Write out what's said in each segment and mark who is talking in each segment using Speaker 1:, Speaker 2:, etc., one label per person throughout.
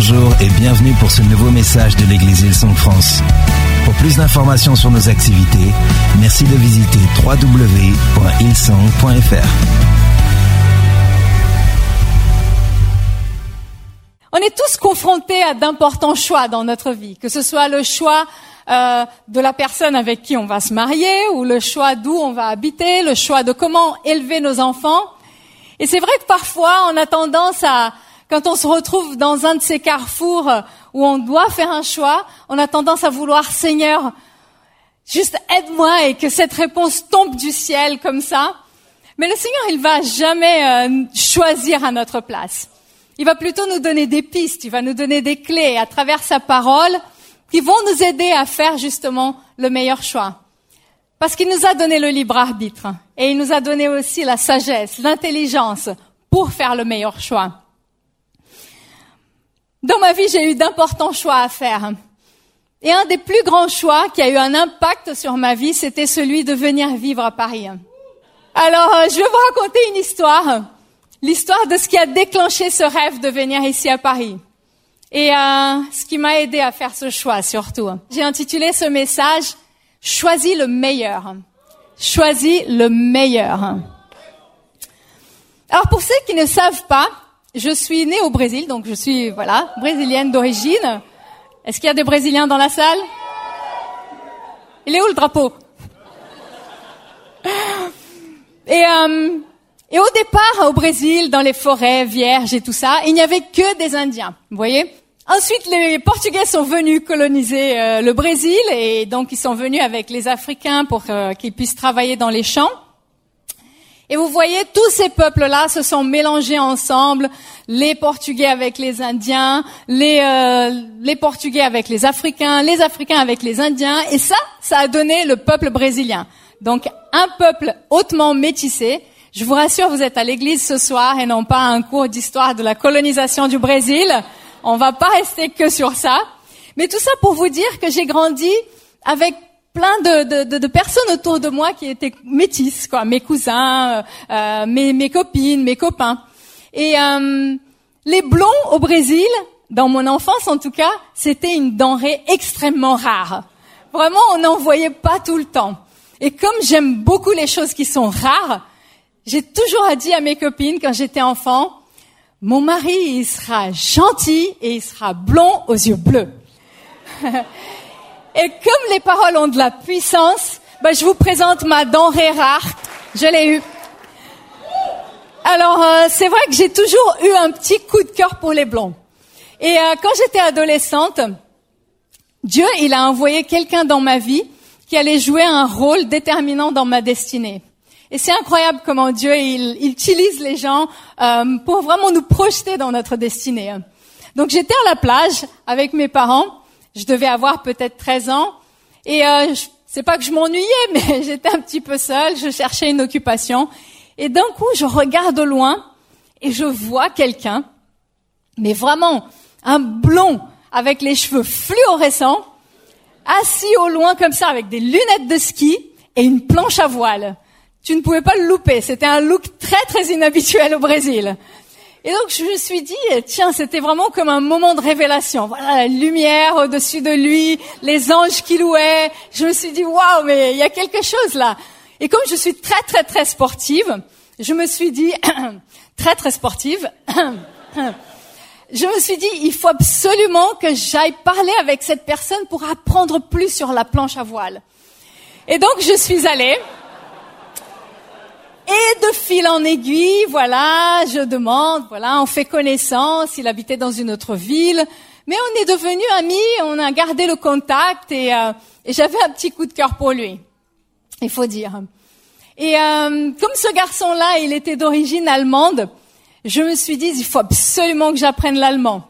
Speaker 1: Bonjour et bienvenue pour ce nouveau message de l'église Hillsong France. Pour plus d'informations sur nos activités, merci de visiter www.hillsong.fr.
Speaker 2: On est tous confrontés à d'importants choix dans notre vie, que ce soit le choix de la personne avec qui on va se marier, ou le choix d'où on va habiter, le choix de comment élever nos enfants. Et c'est vrai que parfois, on a tendance à, quand on se retrouve dans un de ces carrefours où on doit faire un choix, on a tendance à vouloir, Seigneur, juste aide-moi et que cette réponse tombe du ciel comme ça. Mais le Seigneur, il va jamais choisir à notre place. Il va plutôt nous donner des pistes, il va nous donner des clés à travers sa parole qui vont nous aider à faire justement le meilleur choix. Parce qu'il nous a donné le libre arbitre et il nous a donné aussi la sagesse, l'intelligence pour faire le meilleur choix. Dans ma vie, j'ai eu d'importants choix à faire. Et un des plus grands choix qui a eu un impact sur ma vie, c'était celui de venir vivre à Paris. Alors, je vais vous raconter une histoire. L'histoire de ce qui a déclenché ce rêve de venir ici à Paris. Et ce qui m'a aidé à faire ce choix surtout. J'ai intitulé ce message « Choisis le meilleur ». Choisis le meilleur. Alors pour ceux qui ne savent pas, je suis née au Brésil, donc je suis brésilienne d'origine. Est-ce qu'il y a des Brésiliens dans la salle? Il est où le drapeau? Et au départ, au Brésil, dans les forêts vierges et tout ça, il n'y avait que des Indiens, vous voyez. Ensuite, les Portugais sont venus coloniser le Brésil et donc ils sont venus avec les Africains pour qu'ils puissent travailler dans les champs. Et vous voyez, tous ces peuples-là se sont mélangés ensemble, les Portugais avec les Indiens, les Portugais avec les Africains avec les Indiens, et ça a donné le peuple brésilien. Donc, un peuple hautement métissé. Je vous rassure, vous êtes à l'église ce soir et non pas à un cours d'histoire de la colonisation du Brésil. On va pas rester que sur ça. Mais tout ça pour vous dire que j'ai grandi avec plein de personnes autour de moi qui étaient métisses, quoi. Mes cousins, mes copines, mes copains. Et les blonds au Brésil, dans mon enfance en tout cas, c'était une denrée extrêmement rare. Vraiment, on n'en voyait pas tout le temps. Et comme j'aime beaucoup les choses qui sont rares, j'ai toujours dit à mes copines quand j'étais enfant, mon mari, il sera gentil et il sera blond aux yeux bleus. Et comme les paroles ont de la puissance, je vous présente ma denrée rare. Je l'ai eue. Alors, c'est vrai que j'ai toujours eu un petit coup de cœur pour les blonds. Et quand j'étais adolescente, Dieu, il a envoyé quelqu'un dans ma vie qui allait jouer un rôle déterminant dans ma destinée. Et c'est incroyable comment Dieu, il utilise les gens pour vraiment nous projeter dans notre destinée. Donc j'étais à la plage avec mes parents. Je devais avoir peut-être 13 ans. Et c'est pas que je m'ennuyais, mais j'étais un petit peu seule. Je cherchais une occupation. Et d'un coup, je regarde au loin et je vois quelqu'un, mais vraiment un blond avec les cheveux fluorescents, assis au loin comme ça avec des lunettes de ski et une planche à voile. Tu ne pouvais pas le louper. C'était un look très, très inhabituel au Brésil. Et donc, je me suis dit, tiens, c'était vraiment comme un moment de révélation. Voilà, la lumière au-dessus de lui, les anges qui louaient. Je me suis dit, waouh, mais il y a quelque chose là. Et comme je suis très, très, très sportive, je me suis dit, très, très sportive, je me suis dit, il faut absolument que j'aille parler avec cette personne pour apprendre plus sur la planche à voile. Et donc, je suis allée. Et de fil en aiguille, je demande, on fait connaissance, il habitait dans une autre ville, mais on est devenus amis, on a gardé le contact et j'avais un petit coup de cœur pour lui, il faut dire. Et comme ce garçon-là, il était d'origine allemande, je me suis dit, il faut absolument que j'apprenne l'allemand.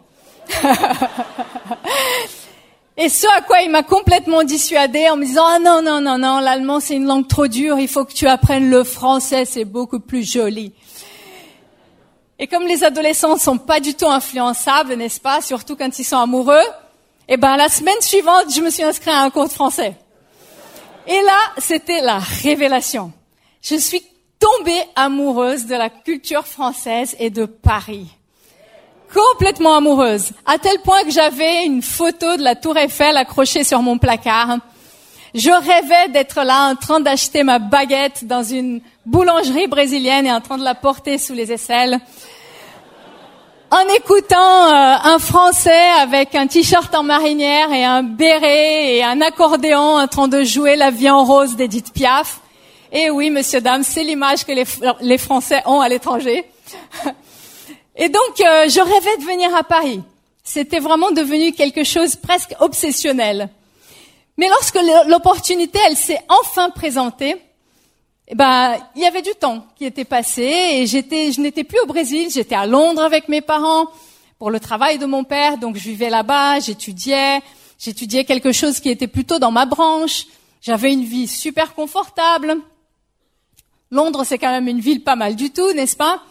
Speaker 2: Et ce à quoi il m'a complètement dissuadée en me disant « Ah non, l'allemand c'est une langue trop dure, il faut que tu apprennes le français, c'est beaucoup plus joli. » Et comme les adolescents ne sont pas du tout influençables, n'est-ce pas, surtout quand ils sont amoureux, la semaine suivante, je me suis inscrite à un cours de français. Et là, c'était la révélation. Je suis tombée amoureuse de la culture française et de Paris. complètement amoureuse, à tel point que j'avais une photo de la Tour Eiffel accrochée sur mon placard. Je rêvais d'être là en train d'acheter ma baguette dans une boulangerie brésilienne et en train de la porter sous les aisselles. En écoutant un Français avec un t-shirt en marinière et un béret et un accordéon en train de jouer La Vie en rose d'Edith Piaf. Et oui, monsieur, dame, c'est l'image que les Français ont à l'étranger. Et donc, je rêvais de venir à Paris. C'était vraiment devenu quelque chose presque obsessionnel. Mais lorsque l'opportunité, elle s'est enfin présentée, il y avait du temps qui était passé et je n'étais plus au Brésil, j'étais à Londres avec mes parents pour le travail de mon père, donc je vivais là-bas, j'étudiais quelque chose qui était plutôt dans ma branche, j'avais une vie super confortable. Londres, c'est quand même une ville pas mal du tout, n'est-ce pas?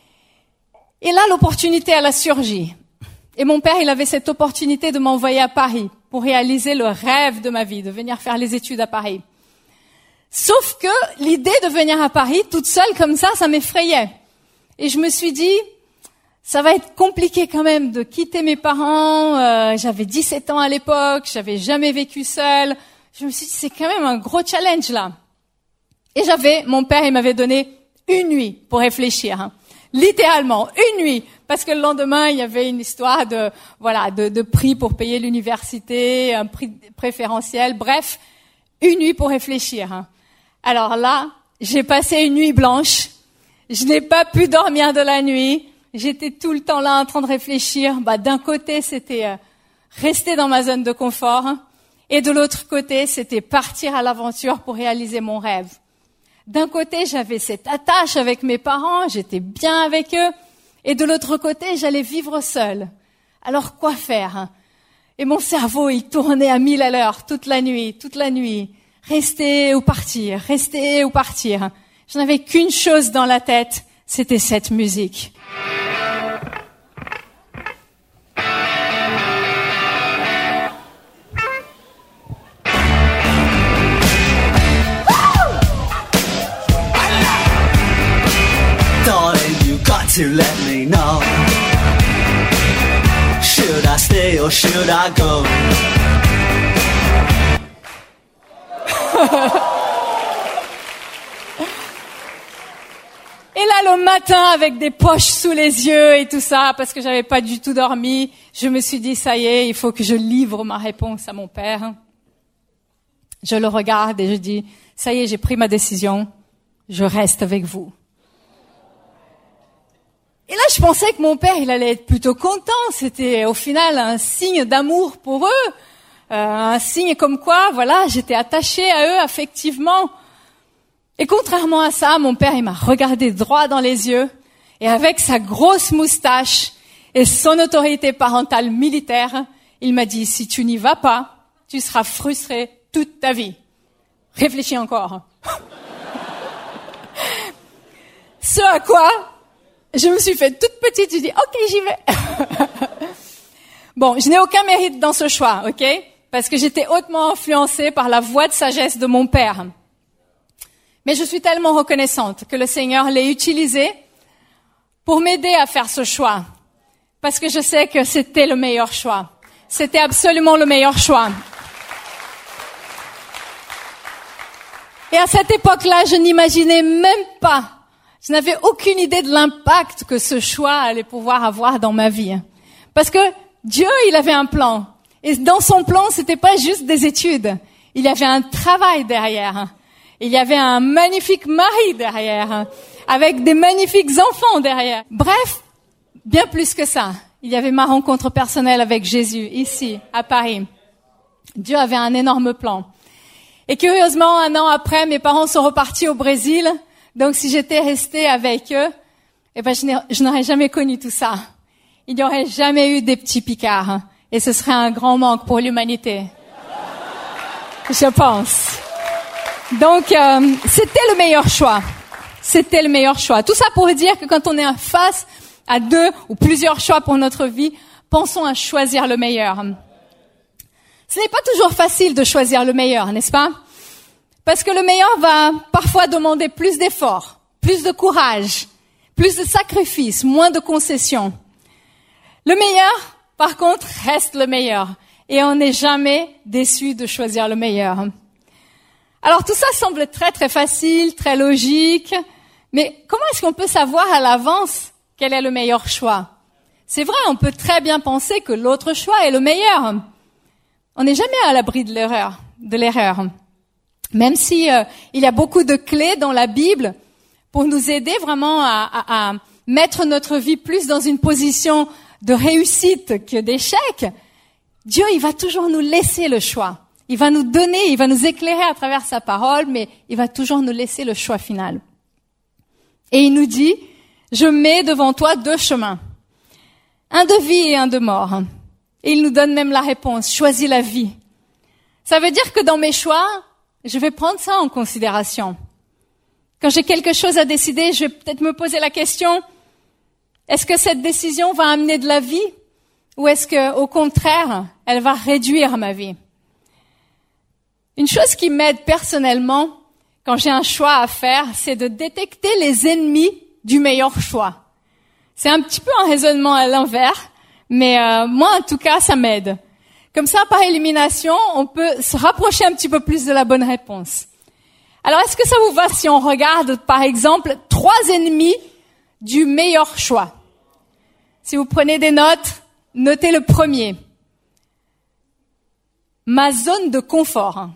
Speaker 2: Et là, l'opportunité, elle a surgi. Et mon père, il avait cette opportunité de m'envoyer à Paris pour réaliser le rêve de ma vie, de venir faire les études à Paris. Sauf que l'idée de venir à Paris, toute seule comme ça m'effrayait. Et je me suis dit, ça va être compliqué quand même de quitter mes parents. J'avais 17 ans à l'époque, j'avais jamais vécu seule. Je me suis dit, c'est quand même un gros challenge là. Et mon père, il m'avait donné une nuit pour réfléchir. Littéralement, une nuit. Parce que le lendemain, il y avait une histoire de prix pour payer l'université, un prix préférentiel. Bref, une nuit pour réfléchir. Alors là, j'ai passé une nuit blanche. Je n'ai pas pu dormir de la nuit. J'étais tout le temps là en train de réfléchir. D'un côté, c'était rester dans ma zone de confort. Et de l'autre côté, c'était partir à l'aventure pour réaliser mon rêve. D'un côté, j'avais cette attache avec mes parents, j'étais bien avec eux. Et de l'autre côté, j'allais vivre seule. Alors, quoi faire? Et mon cerveau, il tournait à 1000 à l'heure toute la nuit. Rester ou partir. Je n'avais qu'une chose dans la tête, c'était cette musique.
Speaker 3: To let me know, should I stay or should I go?
Speaker 2: Et là, le matin, avec des poches sous les yeux et tout ça, parce que j'avais pas du tout dormi, je me suis dit, ça y est, il faut que je livre ma réponse à mon père. Je le regarde et je dis, ça y est, j'ai pris ma décision, je reste avec vous. Et là, je pensais que mon père, il allait être plutôt content. C'était au final un signe d'amour pour eux, un signe comme quoi, j'étais attachée à eux affectivement. Et contrairement à ça, mon père, il m'a regardé droit dans les yeux et avec sa grosse moustache et son autorité parentale militaire, il m'a dit, si tu n'y vas pas, tu seras frustré toute ta vie. Réfléchis encore. Ce à quoi je me suis fait toute petite, j'ai dit, ok, j'y vais. Bon, je n'ai aucun mérite dans ce choix, ok? Parce que j'étais hautement influencée par la voix de sagesse de mon père. Mais je suis tellement reconnaissante que le Seigneur l'ait utilisé pour m'aider à faire ce choix. Parce que je sais que c'était le meilleur choix. C'était absolument le meilleur choix. Et à cette époque-là, je n'imaginais même pas, je n'avais aucune idée de l'impact que ce choix allait pouvoir avoir dans ma vie. Parce que Dieu, il avait un plan. Et dans son plan, c'était pas juste des études. Il y avait un travail derrière. Il y avait un magnifique mari derrière. Avec des magnifiques enfants derrière. Bref, bien plus que ça. Il y avait ma rencontre personnelle avec Jésus, ici, à Paris. Dieu avait un énorme plan. Et curieusement, 1 an après, mes parents sont repartis au Brésil. Donc, si j'étais restée avec eux, je n'aurais jamais connu tout ça. Il n'y aurait jamais eu des petits Picards. Et ce serait un grand manque pour l'humanité. Je pense. Donc, c'était le meilleur choix. C'était le meilleur choix. Tout ça pour dire que quand on est face à 2 ou plusieurs choix pour notre vie, pensons à choisir le meilleur. Ce n'est pas toujours facile de choisir le meilleur, n'est-ce pas? Parce que le meilleur va parfois demander plus d'efforts, plus de courage, plus de sacrifices, moins de concessions. Le meilleur, par contre, reste le meilleur. Et on n'est jamais déçu de choisir le meilleur. Alors tout ça semble très très facile, très logique. Mais comment est-ce qu'on peut savoir à l'avance quel est le meilleur choix? C'est vrai, on peut très bien penser que l'autre choix est le meilleur. On n'est jamais à l'abri de l'erreur. Même si il y a beaucoup de clés dans la Bible pour nous aider vraiment à mettre notre vie plus dans une position de réussite que d'échec, Dieu, il va toujours nous laisser le choix. Il va nous donner, il va nous éclairer à travers sa parole, mais il va toujours nous laisser le choix final. Et il nous dit, je mets devant toi 2 chemins, un de vie et un de mort. Et il nous donne même la réponse, choisis la vie. Ça veut dire que dans mes choix, je vais prendre ça en considération. Quand j'ai quelque chose à décider, je vais peut-être me poser la question, est-ce que cette décision va amener de la vie ou est-ce que, au contraire, elle va réduire ma vie? Une chose qui m'aide personnellement quand j'ai un choix à faire, c'est de détecter les ennemis du meilleur choix. C'est un petit peu un raisonnement à l'envers, mais moi, en tout cas, ça m'aide. Comme ça, par élimination, on peut se rapprocher un petit peu plus de la bonne réponse. Alors, est-ce que ça vous va si on regarde, par exemple, 3 ennemis du meilleur choix? Si vous prenez des notes, notez le premier. Ma zone de confort.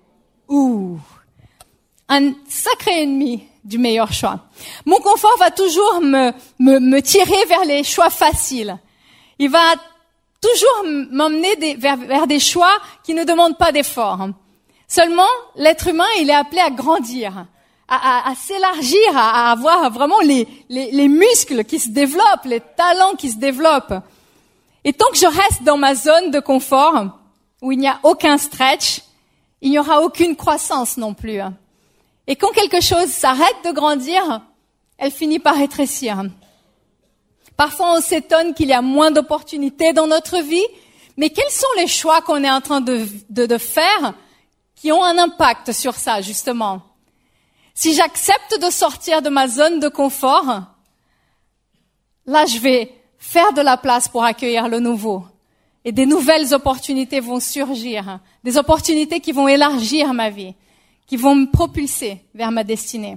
Speaker 2: Un sacré ennemi du meilleur choix. Mon confort va toujours me tirer vers les choix faciles. Il va toujours m'emmener vers des choix qui ne demandent pas d'effort. Seulement, l'être humain, il est appelé à grandir, à s'élargir, à avoir vraiment les muscles qui se développent, les talents qui se développent. Et tant que je reste dans ma zone de confort, où il n'y a aucun stretch, il n'y aura aucune croissance non plus. Et quand quelque chose s'arrête de grandir, elle finit par rétrécir. Parfois, on s'étonne qu'il y a moins d'opportunités dans notre vie, mais quels sont les choix qu'on est en train de faire qui ont un impact sur ça, justement? Si j'accepte de sortir de ma zone de confort, là, je vais faire de la place pour accueillir le nouveau. Et des nouvelles opportunités vont surgir, des opportunités qui vont élargir ma vie, qui vont me propulser vers ma destinée.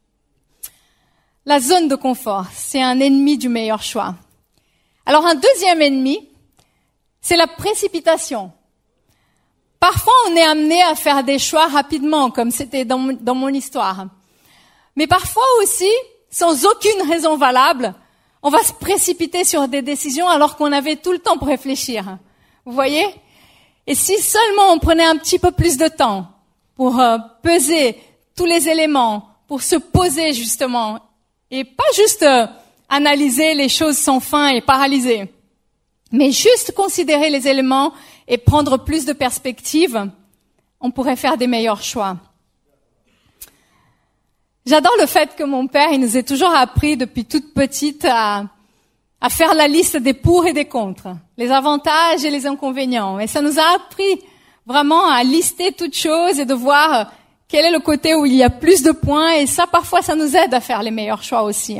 Speaker 2: La zone de confort, c'est un ennemi du meilleur choix. Alors un deuxième ennemi, c'est la précipitation. Parfois, on est amené à faire des choix rapidement, comme c'était dans mon histoire. Mais parfois aussi, sans aucune raison valable, on va se précipiter sur des décisions alors qu'on avait tout le temps pour réfléchir. Vous voyez? Et si seulement on prenait un petit peu plus de temps pour peser tous les éléments, pour se poser justement, et pas juste analyser les choses sans fin et paralyser, mais juste considérer les éléments et prendre plus de perspective, on pourrait faire des meilleurs choix. J'adore le fait que mon père, il nous ait toujours appris depuis toute petite à faire la liste des pour et des contre, les avantages et les inconvénients. Et ça nous a appris vraiment à lister toutes choses et de voir quel est le côté où il y a plus de points. Et ça, parfois, ça nous aide à faire les meilleurs choix aussi.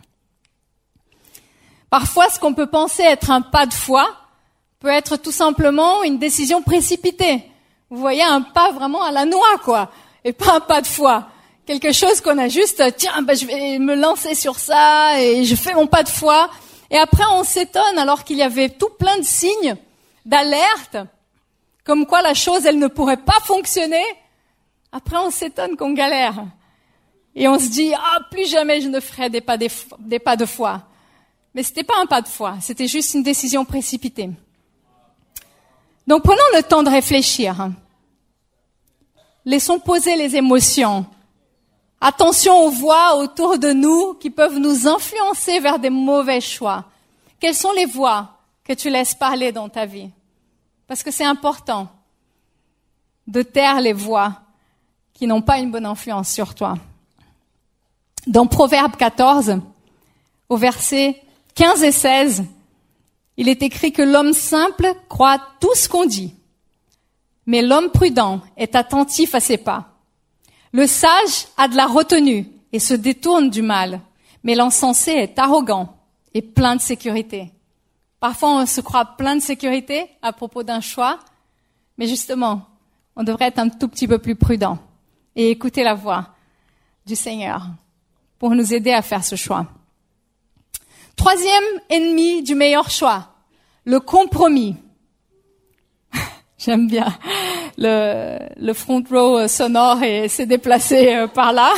Speaker 2: Parfois, ce qu'on peut penser être un pas de foi peut être tout simplement une décision précipitée. Vous voyez, un pas vraiment à la noix, quoi, et pas un pas de foi. Quelque chose qu'on a juste, je vais me lancer sur ça et je fais mon pas de foi. Et après, on s'étonne alors qu'il y avait tout plein de signes d'alerte, comme quoi la chose, elle ne pourrait pas fonctionner. Après, on s'étonne qu'on galère. Et on se dit, plus jamais je ne ferai des pas de foi. Mais c'était pas un pas de foi, c'était juste une décision précipitée. Donc, prenons le temps de réfléchir. Laissons poser les émotions. Attention aux voix autour de nous qui peuvent nous influencer vers des mauvais choix. Quelles sont les voix que tu laisses parler dans ta vie? Parce que c'est important de taire les voix qui n'ont pas une bonne influence sur toi. Dans Proverbe 14, au verset 15 et 16, il est écrit que l'homme simple croit tout ce qu'on dit, mais l'homme prudent est attentif à ses pas. Le sage a de la retenue et se détourne du mal, mais l'insensé est arrogant et plein de sécurité. Parfois, on se croit plein de sécurité à propos d'un choix, mais justement, on devrait être un tout petit peu plus prudent et écouter la voix du Seigneur pour nous aider à faire ce choix. Troisième ennemi du meilleur choix, le compromis. J'aime bien le front row sonore et s'est déplacé par là.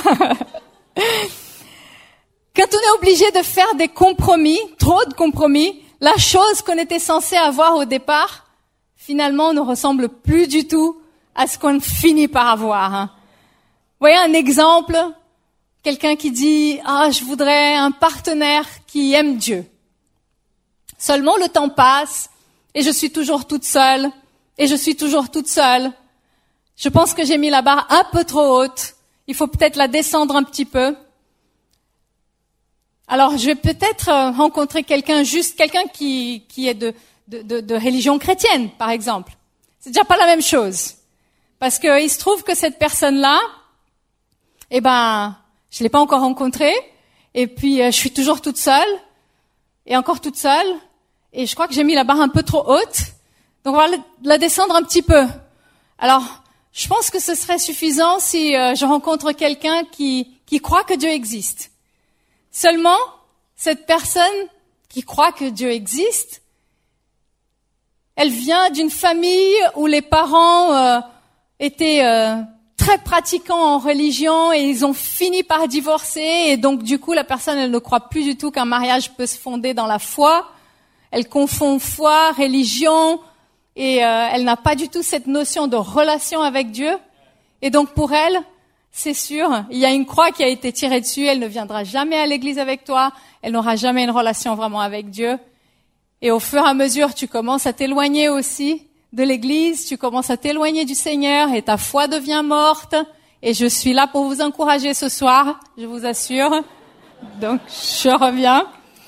Speaker 2: Quand on est obligé de faire des compromis, trop de compromis, la chose qu'on était censé avoir au départ, finalement, ne ressemble plus du tout à ce qu'on finit par avoir. Vous voyez un exemple, quelqu'un qui dit « Ah, je voudrais un partenaire qui aime Dieu. » Seulement le temps passe et je suis toujours toute seule. Je pense que j'ai mis la barre un peu trop haute. Il faut peut-être la descendre un petit peu. Alors, je vais peut-être rencontrer quelqu'un qui est de religion chrétienne, par exemple. C'est déjà pas la même chose. Parce que il se trouve que cette personne-là, je l'ai pas encore rencontrée. Et puis, je suis toujours toute seule. Et encore toute seule. Et je crois que j'ai mis la barre un peu trop haute. Donc, on va la descendre un petit peu. Alors, je pense que ce serait suffisant si je rencontre quelqu'un qui croit que Dieu existe. Seulement, cette personne qui croit que Dieu existe, elle vient d'une famille où les parents étaient très pratiquants en religion et ils ont fini par divorcer. Et donc, du coup, la personne, elle ne croit plus du tout qu'un mariage peut se fonder dans la foi. Elle confond foi, religion, et elle n'a pas du tout cette notion de relation avec Dieu. Et donc, pour elle, c'est sûr, il y a une croix qui a été tirée dessus, elle ne viendra jamais à l'église avec toi, elle n'aura jamais une relation vraiment avec Dieu. Et au fur et à mesure, tu commences à t'éloigner aussi de l'église, tu commences à t'éloigner du Seigneur et ta foi devient morte. Et je suis là pour vous encourager ce soir, je vous assure. Donc, je reviens.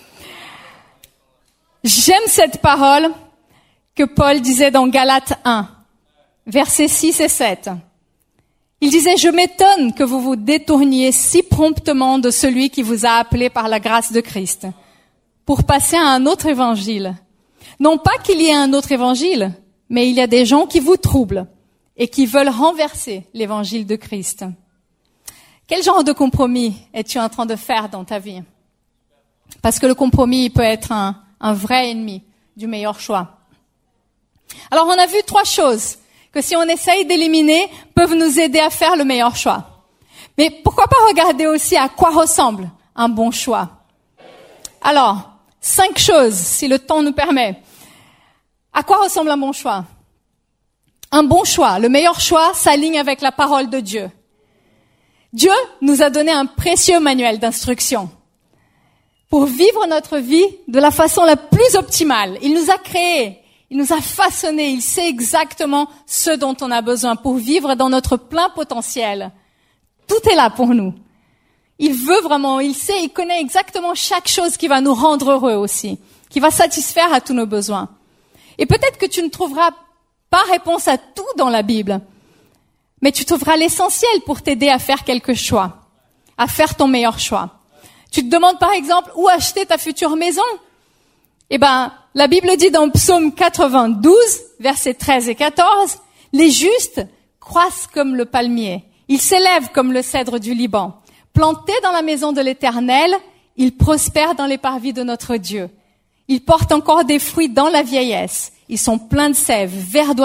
Speaker 2: J'aime cette parole que Paul disait dans Galates 1, versets 6 et 7. Il disait, « Je m'étonne que vous vous détourniez si promptement de celui qui vous a appelé par la grâce de Christ, pour passer à un autre évangile. Non pas qu'il y ait un autre évangile, mais il y a des gens qui vous troublent et qui veulent renverser l'évangile de Christ. » Quel genre de compromis es-tu en train de faire dans ta vie? Parce que le compromis peut être un vrai ennemi du meilleur choix. Alors, on a vu 3 choses que si on essaye d'éliminer, peuvent nous aider à faire le meilleur choix. Mais pourquoi pas regarder aussi à quoi ressemble un bon choix? Alors, 5 choses, si le temps nous permet. À quoi ressemble un bon choix? Un bon choix, le meilleur choix, s'aligne avec la parole de Dieu. Dieu nous a donné un précieux manuel d'instruction pour vivre notre vie de la façon la plus optimale. Il nous a créés. Il nous a façonnés, il sait exactement ce dont on a besoin pour vivre dans notre plein potentiel. Tout est là pour nous. Il veut vraiment, il sait, il connaît exactement chaque chose qui va nous rendre heureux aussi, qui va satisfaire à tous nos besoins. Et peut-être que tu ne trouveras pas réponse à tout dans la Bible, mais tu trouveras l'essentiel pour t'aider à faire quelque choix, à faire ton meilleur choix. Tu te demandes par exemple où acheter ta future maison? La Bible dit dans Psaume 92, versets 13 et 14, « Les justes croissent comme le palmier, ils s'élèvent comme le cèdre du Liban. Plantés dans la maison de l'Éternel, ils prospèrent dans les parvis de notre Dieu. Ils portent encore des fruits dans la vieillesse, ils sont pleins de sève, verdoyants. »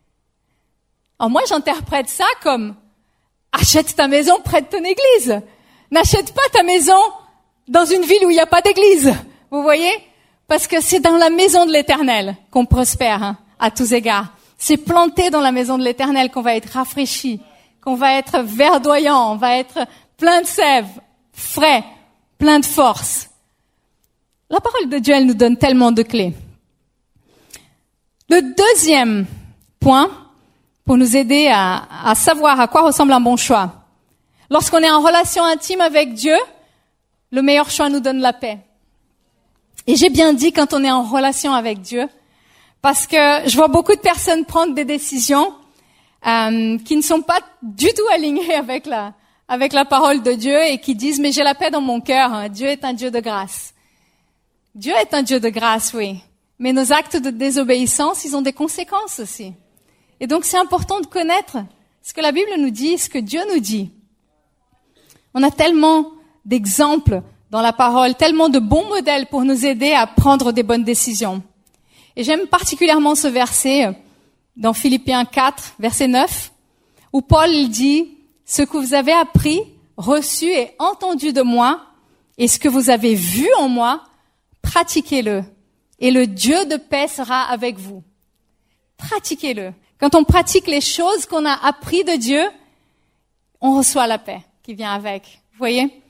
Speaker 2: Alors moi, j'interprète ça comme « Achète ta maison près de ton église. N'achète pas ta maison dans une ville où il n'y a pas d'église. » Vous voyez? Parce que c'est dans la maison de l'Éternel qu'on prospère, à tous égards. C'est planté dans la maison de l'Éternel qu'on va être rafraîchi, qu'on va être verdoyant, on va être plein de sève, frais, plein de force. La parole de Dieu, elle nous donne tellement de clés. Le deuxième point, pour nous aider à savoir à quoi ressemble un bon choix. Lorsqu'on est en relation intime avec Dieu, le meilleur choix nous donne la paix. Et j'ai bien dit quand on est en relation avec Dieu, parce que je vois beaucoup de personnes prendre des décisions qui ne sont pas du tout alignées avec la parole de Dieu et qui disent « mais j'ai la paix dans mon cœur, Dieu est un Dieu de grâce ». Dieu est un Dieu de grâce, oui. Mais nos actes de désobéissance, ils ont des conséquences aussi. Et donc, c'est important de connaître ce que la Bible nous dit, ce que Dieu nous dit. On a tellement d'exemples dans la parole, tellement de bons modèles pour nous aider à prendre des bonnes décisions. Et j'aime particulièrement ce verset dans Philippiens 4, verset 9, où Paul dit « Ce que vous avez appris, reçu et entendu de moi, et ce que vous avez vu en moi, pratiquez-le, et le Dieu de paix sera avec vous. » Pratiquez-le. Quand on pratique les choses qu'on a appris de Dieu, on reçoit la paix qui vient avec. Vous voyez?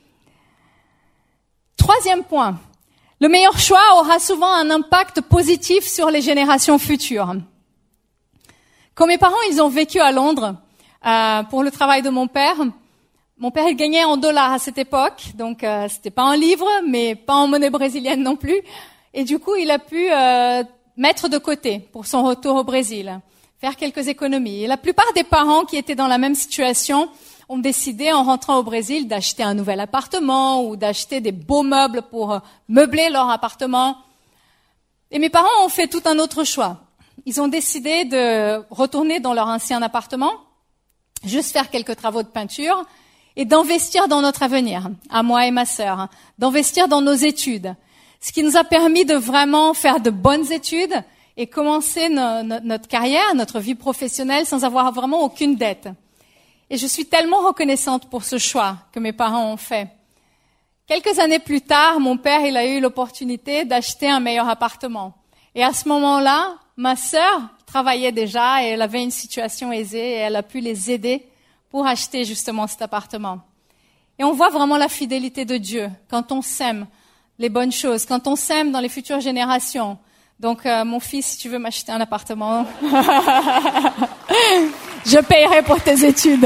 Speaker 2: Troisième point. Le meilleur choix aura souvent un impact positif sur les générations futures. Quand mes parents, ils ont vécu à Londres, pour le travail de mon père, il gagnait en dollars à cette époque, donc c'était pas en livres, mais pas en monnaie brésilienne non plus. Et du coup, il a pu mettre de côté pour son retour au Brésil, faire quelques économies. Et la plupart des parents qui étaient dans la même situation ont décidé, en rentrant au Brésil, d'acheter un nouvel appartement ou d'acheter des beaux meubles pour meubler leur appartement. Et mes parents ont fait tout un autre choix. Ils ont décidé de retourner dans leur ancien appartement, juste faire quelques travaux de peinture et d'investir dans notre avenir, à moi et ma sœur, d'investir dans nos études. Ce qui nous a permis de vraiment faire de bonnes études et commencer notre carrière, notre vie professionnelle sans avoir vraiment aucune dette. Et je suis tellement reconnaissante pour ce choix que mes parents ont fait. Quelques années plus tard, mon père, il a eu l'opportunité d'acheter un meilleur appartement. Et à ce moment-là, ma sœur travaillait déjà et elle avait une situation aisée et elle a pu les aider pour acheter justement cet appartement. Et on voit vraiment la fidélité de Dieu quand on sème les bonnes choses, quand on sème dans les futures générations. Donc, mon fils, si tu veux m'acheter un appartement, je payerai pour tes études.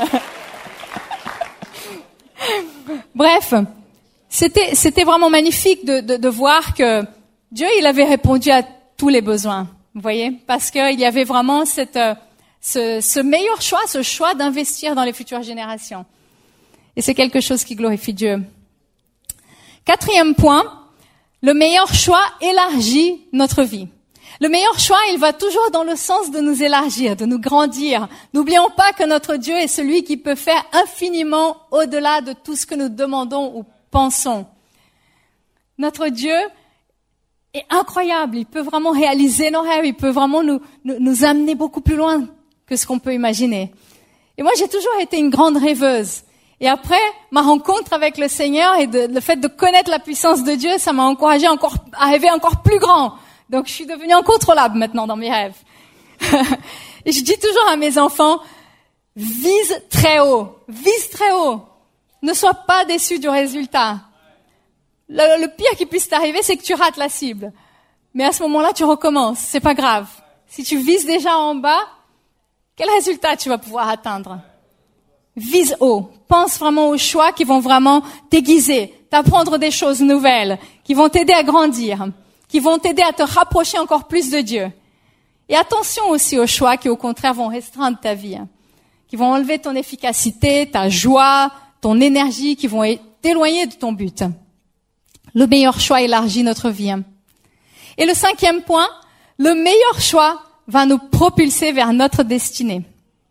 Speaker 2: Bref, c'était vraiment magnifique de voir que Dieu, il avait répondu à tous les besoins, vous voyez, parce qu'il y avait vraiment ce meilleur choix, ce choix d'investir dans les futures générations. Et c'est quelque chose qui glorifie Dieu. Quatrième point, le meilleur choix élargit notre vie. Le meilleur choix, il va toujours dans le sens de nous élargir, de nous grandir. N'oublions pas que notre Dieu est celui qui peut faire infiniment au-delà de tout ce que nous demandons ou pensons. Notre Dieu est incroyable. Il peut vraiment réaliser nos rêves. Il peut vraiment nous amener beaucoup plus loin que ce qu'on peut imaginer. Et moi, j'ai toujours été une grande rêveuse. Et après, ma rencontre avec le Seigneur et le fait de connaître la puissance de Dieu, ça m'a encouragée à rêver encore plus grand. Donc, je suis devenue incontrôlable maintenant dans mes rêves. Et je dis toujours à mes enfants, vise très haut, vise très haut. Ne sois pas déçu du résultat. Le pire qui puisse t'arriver, c'est que tu rates la cible. Mais à ce moment-là, tu recommences. C'est pas grave. Si tu vises déjà en bas, quel résultat tu vas pouvoir atteindre? Vise haut. Pense vraiment aux choix qui vont vraiment t'aiguiser, t'apprendre des choses nouvelles, qui vont t'aider à grandir, qui vont t'aider à te rapprocher encore plus de Dieu. Et attention aussi aux choix qui, au contraire, vont restreindre ta vie, qui vont enlever ton efficacité, ta joie, ton énergie, qui vont t'éloigner de ton but. Le meilleur choix élargit notre vie. Et le cinquième point, le meilleur choix va nous propulser vers notre destinée.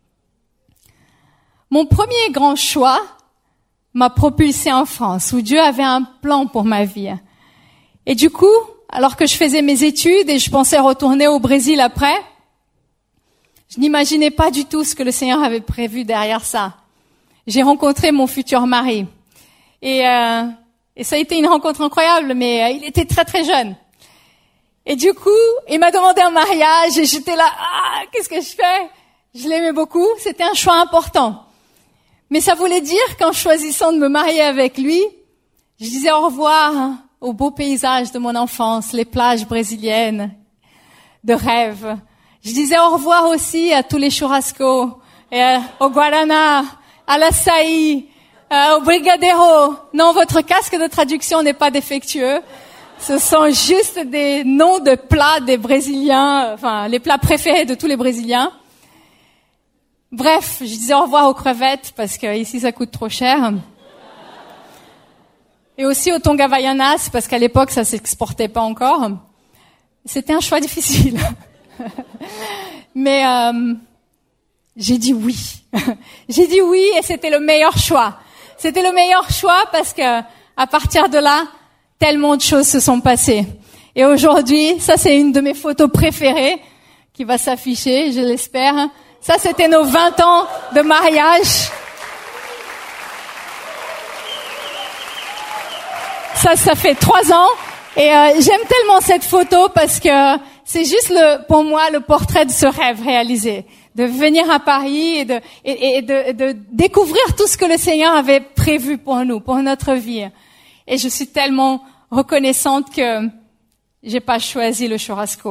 Speaker 2: Mon premier grand choix m'a propulsé en France, où Dieu avait un plan pour ma vie. Et du coup, alors que je faisais mes études et je pensais retourner au Brésil après, je n'imaginais pas du tout ce que le Seigneur avait prévu derrière ça. J'ai rencontré mon futur mari. Et ça a été une rencontre incroyable, mais il était très très jeune. Et du coup, il m'a demandé un mariage et j'étais là, qu'est-ce que je fais? Je l'aimais beaucoup, c'était un choix important. Mais ça voulait dire qu'en choisissant de me marier avec lui, je disais au revoir aux beaux paysages de mon enfance, les plages brésiliennes de rêve. Je disais au revoir aussi à tous les churrascos, et au guaraná, à l'açaí, au brigadeiro. Non, votre casque de traduction n'est pas défectueux. Ce sont juste des noms de plats des Brésiliens, enfin les plats préférés de tous les Brésiliens. Bref, je disais au revoir aux crevettes parce que ici ça coûte trop cher. Et et aussi au Tonga Vaianas, parce qu'à l'époque, ça s'exportait pas encore. C'était un choix difficile. Mais j'ai dit oui. J'ai dit oui et c'était le meilleur choix. C'était le meilleur choix parce que à partir de là, tellement de choses se sont passées. Et aujourd'hui, ça c'est une de mes photos préférées qui va s'afficher, je l'espère. Ça c'était nos 20 ans de mariage. Ça fait 3 ans. Et j'aime tellement cette photo parce que c'est juste pour moi le portrait de ce rêve réalisé, de venir à Paris et de découvrir tout ce que le Seigneur avait prévu pour nous, pour notre vie. Et je suis tellement reconnaissante que j'ai pas choisi le churrasco.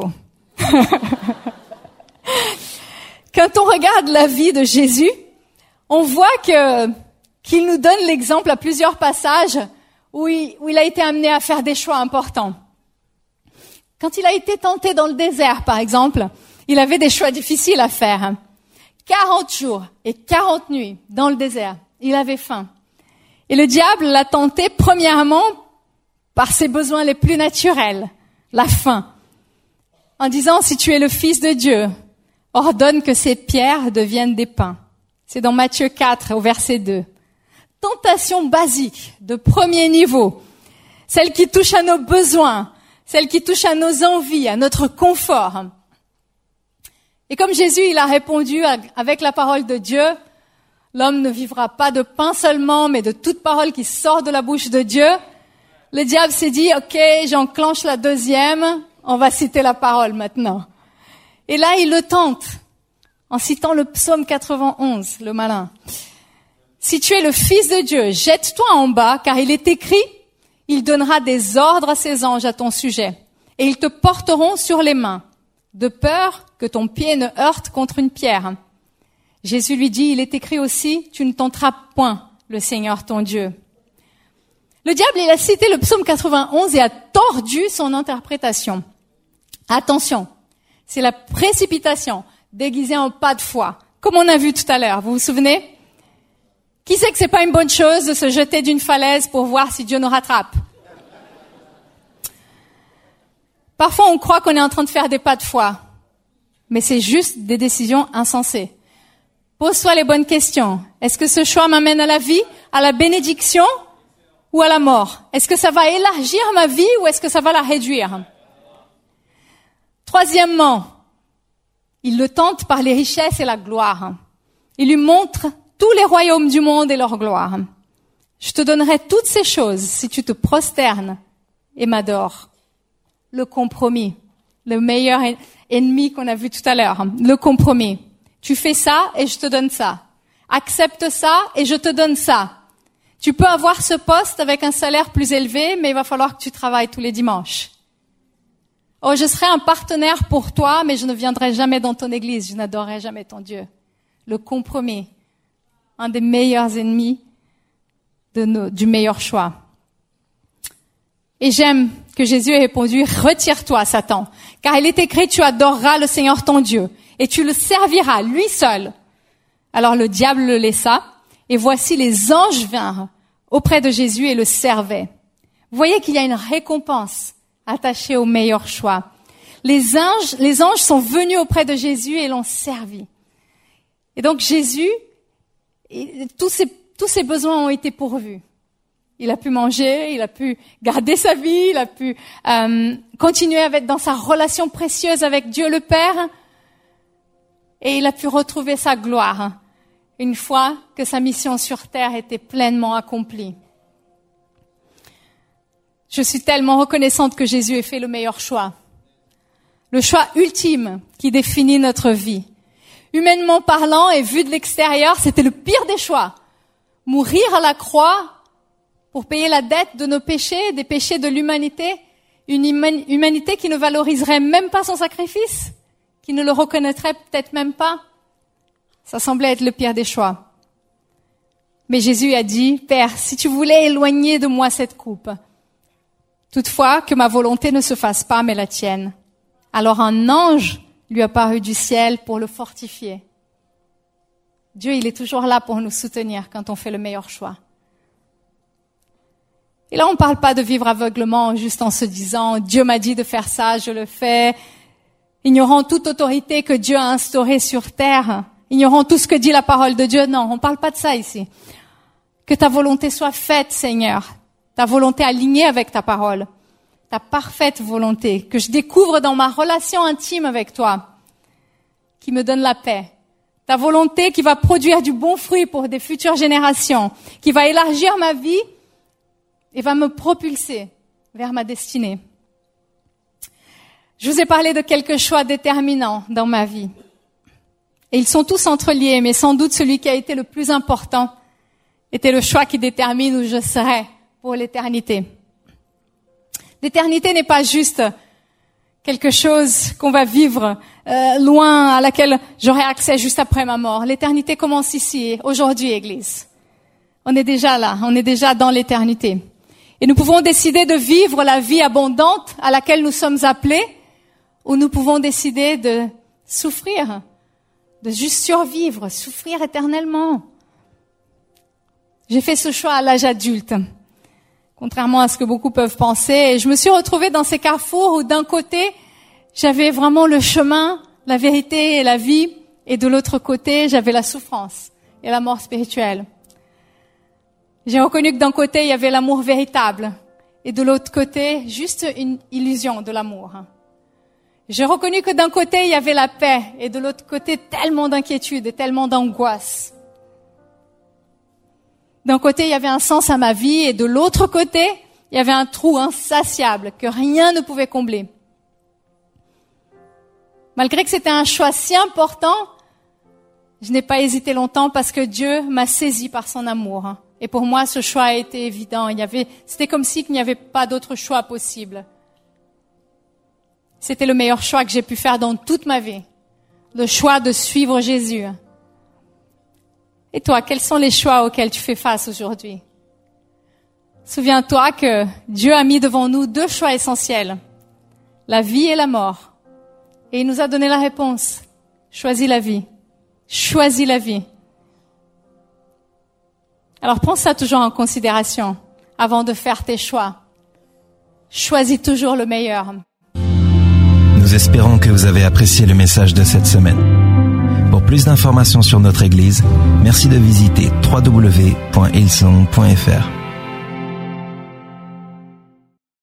Speaker 2: Quand on regarde la vie de Jésus, on voit qu'il nous donne l'exemple à plusieurs passages où il a été amené à faire des choix importants. Quand il a été tenté dans le désert, par exemple, il avait des choix difficiles à faire. 40 jours et 40 nuits dans le désert. Il avait faim. Et le diable l'a tenté premièrement par ses besoins les plus naturels, la faim. En disant, si tu es le Fils de Dieu, ordonne que ces pierres deviennent des pains. C'est dans Matthieu 4 au verset 2. Tentation basique, de premier niveau, celle qui touche à nos besoins, celle qui touche à nos envies, à notre confort. Et comme Jésus, il a répondu avec la parole de Dieu, l'homme ne vivra pas de pain seulement, mais de toute parole qui sort de la bouche de Dieu. Le diable s'est dit, ok, j'enclenche la deuxième, on va citer la parole maintenant. Et là, il le tente, en citant le psaume 91, le malin. Si tu es le Fils de Dieu, jette-toi en bas, car il est écrit, il donnera des ordres à ses anges à ton sujet, et ils te porteront sur les mains, de peur que ton pied ne heurte contre une pierre. Jésus lui dit, il est écrit aussi, tu ne tenteras point le Seigneur ton Dieu. Le diable, il a cité le psaume 91 et a tordu son interprétation. Attention, c'est la précipitation déguisée en pas de foi, comme on a vu tout à l'heure, vous vous souvenez ? Qui sait que c'est pas une bonne chose de se jeter d'une falaise pour voir si Dieu nous rattrape? Parfois, on croit qu'on est en train de faire des pas de foi, mais c'est juste des décisions insensées. Pose-toi les bonnes questions. Est-ce que ce choix m'amène à la vie, à la bénédiction ou à la mort? Est-ce que ça va élargir ma vie ou est-ce que ça va la réduire? Troisièmement, il le tente par les richesses et la gloire. Il lui montre tous les royaumes du monde et leur gloire. Je te donnerai toutes ces choses si tu te prosternes et m'adores. Le compromis, le meilleur ennemi qu'on a vu tout à l'heure, le compromis. Tu fais ça et je te donne ça. Accepte ça et je te donne ça. Tu peux avoir ce poste avec un salaire plus élevé, mais il va falloir que tu travailles tous les dimanches. Oh, je serai un partenaire pour toi, mais je ne viendrai jamais dans ton église, je n'adorerai jamais ton Dieu. Le compromis. Un des meilleurs ennemis du meilleur choix. Et j'aime que Jésus ait répondu, retire-toi, Satan, car il est écrit, tu adoreras le Seigneur ton Dieu, et tu le serviras, lui seul. Alors le diable le laissa, et voici les anges vinrent auprès de Jésus et le servaient. Vous voyez qu'il y a une récompense attachée au meilleur choix. Les anges sont venus auprès de Jésus et l'ont servi. Et donc Jésus, tous ses besoins ont été pourvus. Il a pu manger, il a pu garder sa vie, il a pu continuer dans sa relation précieuse avec Dieu le Père, et il a pu retrouver sa gloire une fois que sa mission sur terre était pleinement accomplie. Je suis tellement reconnaissante que Jésus ait fait le meilleur choix. Le choix ultime qui définit notre vie. Humainement parlant et vu de l'extérieur, c'était le pire des choix. Mourir à la croix pour payer la dette de nos péchés, des péchés de l'humanité, une humanité qui ne valoriserait même pas son sacrifice, qui ne le reconnaîtrait peut-être même pas. Ça semblait être le pire des choix. Mais Jésus a dit, Père, si tu voulais éloigner de moi cette coupe, toutefois que ma volonté ne se fasse pas, mais la tienne. Alors un ange lui apparut du ciel pour le fortifier. Dieu, il est toujours là pour nous soutenir quand on fait le meilleur choix. Et là, on ne parle pas de vivre aveuglement, juste en se disant « Dieu m'a dit de faire ça, je le fais », ignorant toute autorité que Dieu a instaurée sur terre, ignorant tout ce que dit la parole de Dieu. Non, on ne parle pas de ça ici. Que ta volonté soit faite, Seigneur, ta volonté alignée avec ta parole, ta parfaite volonté, que je découvre dans ma relation intime avec toi, qui me donne la paix. Ta volonté qui va produire du bon fruit pour des futures générations, qui va élargir ma vie et va me propulser vers ma destinée. Je vous ai parlé de quelques choix déterminants dans ma vie. Et ils sont tous entreliés, mais sans doute celui qui a été le plus important était le choix qui détermine où je serai pour l'éternité. L'éternité n'est pas juste quelque chose qu'on va vivre loin, à laquelle j'aurai accès juste après ma mort. L'éternité commence ici, aujourd'hui, Église. On est déjà là, on est déjà dans l'éternité. Et nous pouvons décider de vivre la vie abondante à laquelle nous sommes appelés, ou nous pouvons décider de souffrir, de juste survivre, souffrir éternellement. J'ai fait ce choix à l'âge adulte, contrairement à ce que beaucoup peuvent penser. Et je me suis retrouvée dans ces carrefours où d'un côté, j'avais vraiment le chemin, la vérité et la vie, et de l'autre côté, j'avais la souffrance et la mort spirituelle. J'ai reconnu que d'un côté, il y avait l'amour véritable, et de l'autre côté, juste une illusion de l'amour. J'ai reconnu que d'un côté, il y avait la paix, et de l'autre côté, tellement d'inquiétude et tellement d'angoisse. D'un côté, il y avait un sens à ma vie, et de l'autre côté, il y avait un trou insatiable que rien ne pouvait combler. Malgré que c'était un choix si important, je n'ai pas hésité longtemps parce que Dieu m'a saisi par son amour. Et pour moi, ce choix a été évident. C'était comme si il n'y avait pas d'autre choix possible. C'était le meilleur choix que j'ai pu faire dans toute ma vie. Le choix de suivre Jésus. Et toi, quels sont les choix auxquels tu fais face aujourd'hui? Souviens-toi que Dieu a mis devant nous 2 choix essentiels. La vie et la mort. Et il nous a donné la réponse. Choisis la vie. Choisis la vie. Alors prends ça toujours en considération avant de faire tes choix. Choisis toujours le meilleur.
Speaker 1: Nous espérons que vous avez apprécié le message de cette semaine. Pour plus d'informations sur notre Église, merci de visiter www.hillsong.fr.